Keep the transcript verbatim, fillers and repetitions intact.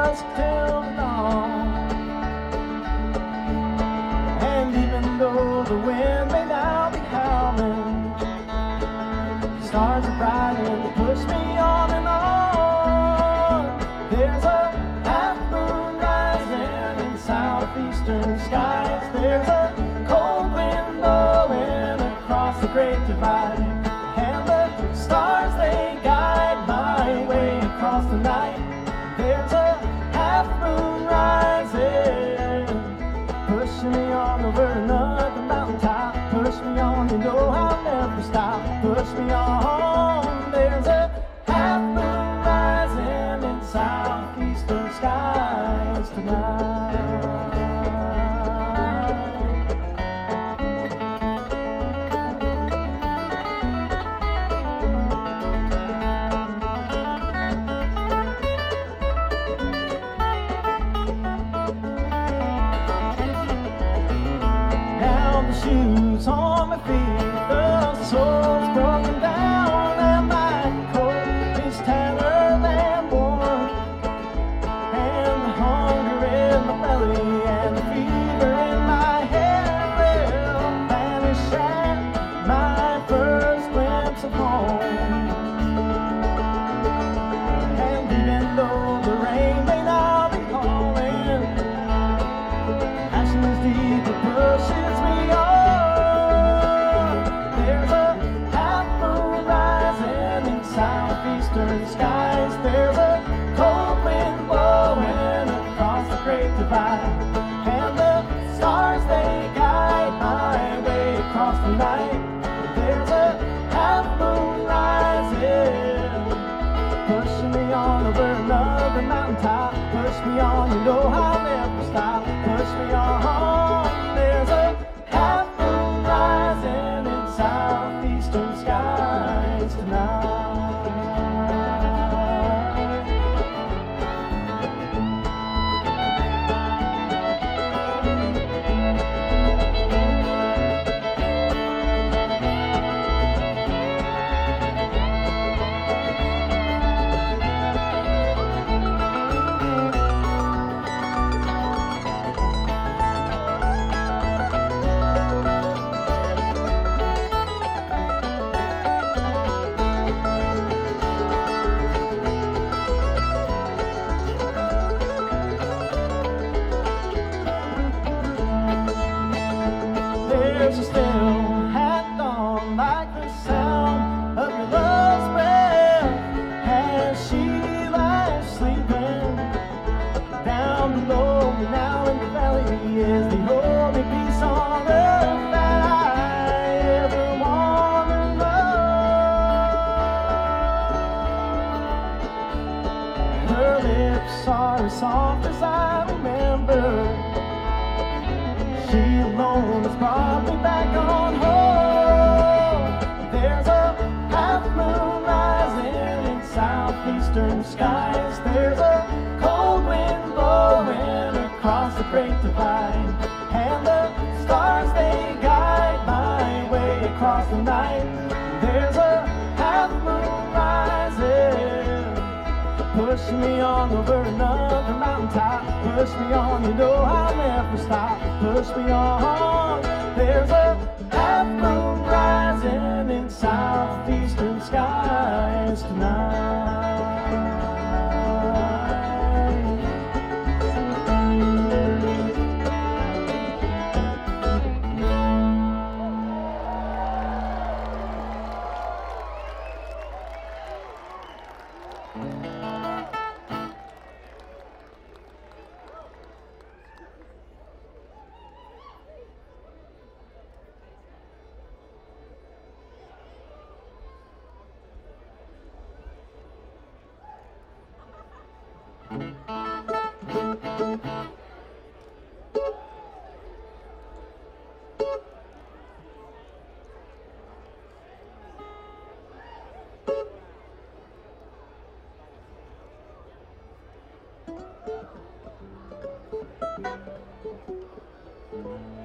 dusk till dawn. And even though the wind may now be howling, the stars are bright and they push me on and on. There's a half moon rising in southeastern skies. There's a cold wind blowing across the great divide, and the stars they guide my way across the night. There's a half moon rising, pushing me on over another mountaintop. Push me on, you know I'll never stop. Push me on. There's a half moon rising in southeastern skies tonight. Shoes on my feet, the sole's broken down, and my coat is tattered and worn, and the hunger in my belly and the fever in my head will vanish at my first glimpse of home. And even though the rain may now be falling, passion is deep, it pushes me on. Southeastern skies, there's a cold wind blowing across the great divide, and the stars they guide my way across the night. There's a half moon rising, pushing me on over another mountaintop. Push me on, you know I'll never stop. Push me on. There's a half moon rising in southeastern skies tonight. There's a still at dawn, like the sound of your love's breath, as she lies sleeping down below me. Now in the valley is the only peace on earth that I ever want to know. Her lips are as soft as I remember. She alone has brought me back on home. There's a half moon rising in southeastern skies. There's a cold wind blowing across the great divide, and the stars they guide my way across the night. There's a half moon rising, pushing me on over another mountaintop. Push me on, you know I'll never stop. Push me on. There's a half moon rising in southeastern skies tonight. Thank you.